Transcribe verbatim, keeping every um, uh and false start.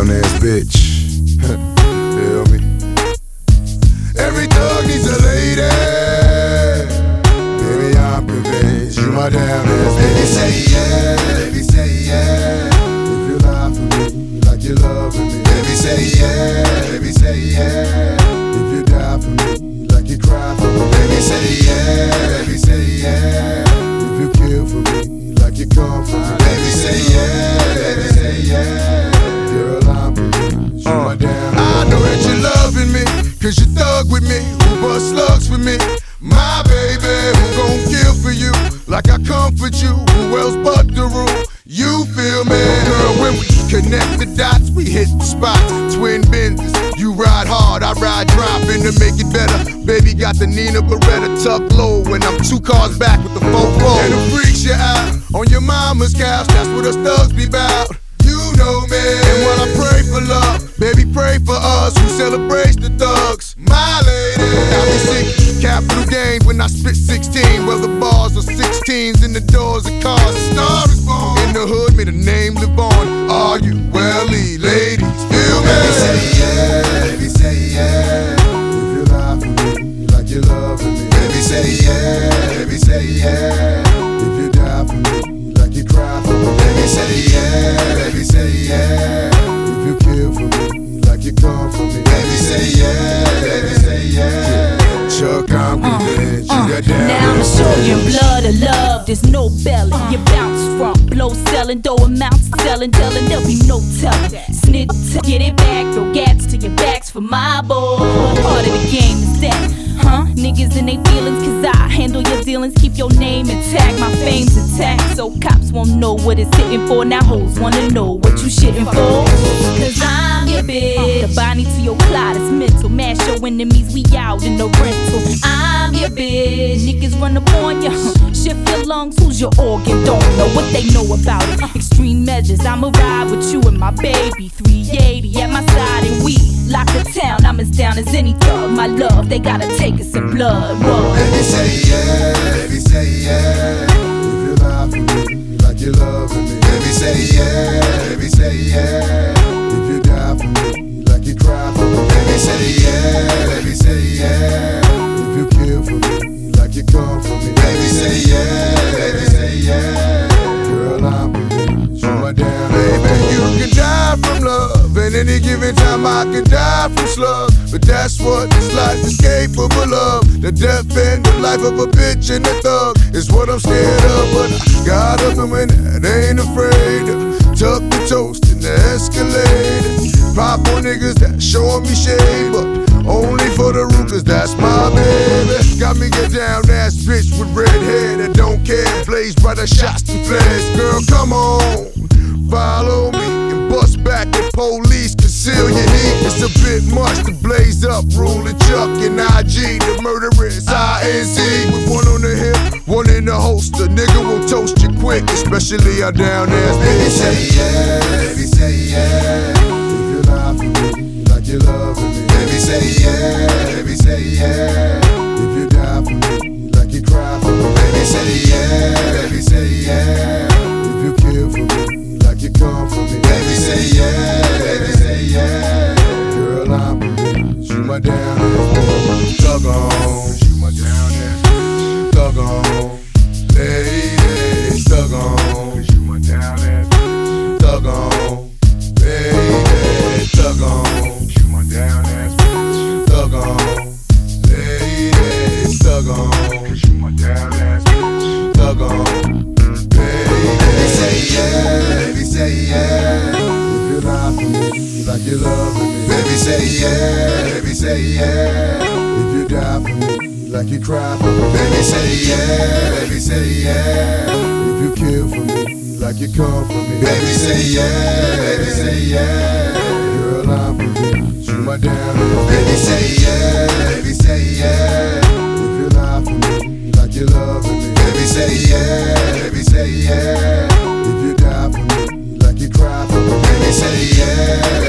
down ass bitch. Feel me? Every thug needs a lady. Baby, I'm convinced you my down ass bitch. Baby, say yeah. Baby, say yeah. If you lie for me like you're loving me. Baby, say yeah. Baby, say yeah. If you die for me like you cry for me. Baby, say yeah. Baby, say yeah. If you kill for me like you come for me. Baby, say yeah. Baby, say yeah. Girl, I'm convinced you my down ass. I know that you're loving me, cause you thug with me, who bust slugs for me. My baby, who gon' kill for you, like I comfort you, who else but the rule? You feel me? Girl, when we connect the dots, we hit the spots. Twin benders, you ride hard, I ride dropping to make it better. Baby got the Nina Beretta tucked low, when I'm two cars back with the four four. And it freaks you out on your mama's couch, that's what us thugs be bout. You know me. And when I pray for love, baby pray for us who celebrates the thugs. My lady, I be sick, capital gains when I spit sixteen. Well, the bars are sixteens in the doors of cars. A star is born in the hood, may the name live on. Are you welly, ladies? Feel me? Baby say yeah, baby say yeah. If you lie for me like you're loving me. Baby say yeah, baby say yeah. If you die for me like you cry for me. Baby say yeah, baby say yeah. If you kill for me like you come for me. Baby say yeah, baby say yeah. Chuck, I'm convinced uh, uh, you got down. Now I'ma show you in blood of love, there's no belly. You bounce from blow selling, though amounts selling, telling there'll be no telling. Snitch, get it back, throw gaps to your backs for my boy. What part of the game is that? Huh? Niggas in they feelings, cause I handle your dealings, keep your name intact, my fame's intact, so cops won't know what it's hitting for. Now hoes wanna know what you shitting for. Cause I'm your bitch, the body to your clot is mental, mash your enemies, we out in the rental. I'm your bitch, niggas run up on ya, shift your lungs, who's your organ, don't know what they know about it. Extreme measures, I'ma ride with you and my baby, three eighty at my side and we lock the town, I'm as down as any thug. My love, they gotta take us in blood. Whoa. Baby say yeah, baby say yeah. If you lie for me like you're loving me. Baby say yeah, baby say yeah. If you die for me like you cry for me. Baby say yeah, baby say yeah. If you kill for me like you come for me. Baby say yeah, baby say yeah. Girl, I'm convinced you my down. Baby, you can die from love, and any given time I can die from slugs. But that's what this life is capable of. The death and the life of a bitch and a thug is what I'm scared of. But I got a woman that ain't afraid to tuck the toast in the Escalade. Pop on niggas that showing me shade, but only for the root, cause that's my baby. Got me get down ass bitch with red hair that don't care. Blaze brighter shots and flares. Girl, come on, follow me and bust back at police. Conceal your heat, it's a bit much to blaze up. Ruling Chuck and I G, the murderers I N C. With one on the hip, one in the holster. Nigga will toast you quick, especially our down ass. Baby say yeah, baby say yeah. If you lie for me like you're loving me. Baby say yeah, baby say yeah. If you die for me like you cry for me. Baby say yeah, baby say yeah. If you kill for me like you come for me. Baby say yeah, baby say yeah. Girl, I'm convinced you my down ass. Thug on, you my down ass. Thug on, lady, thug on, you my down ass. Thug on, baby, thug on, you my down ass. Thug on, lady, thug on, you my down ass. Thug on, baby. Baby say yeah, baby say yeah. If you lie for me like you loving me. Baby say yeah, baby say yeah. If you die for me like you cry for me. Baby say yeah, baby say yeah. If you kill for me like you come for me. Baby say yeah, baby say yeah. Girl, I'm convinced you my down. Baby say yeah, baby say yeah. If you lie for me like you loving me. Baby say yeah, baby say yeah. If you die for me like you cry for me. Baby say yeah.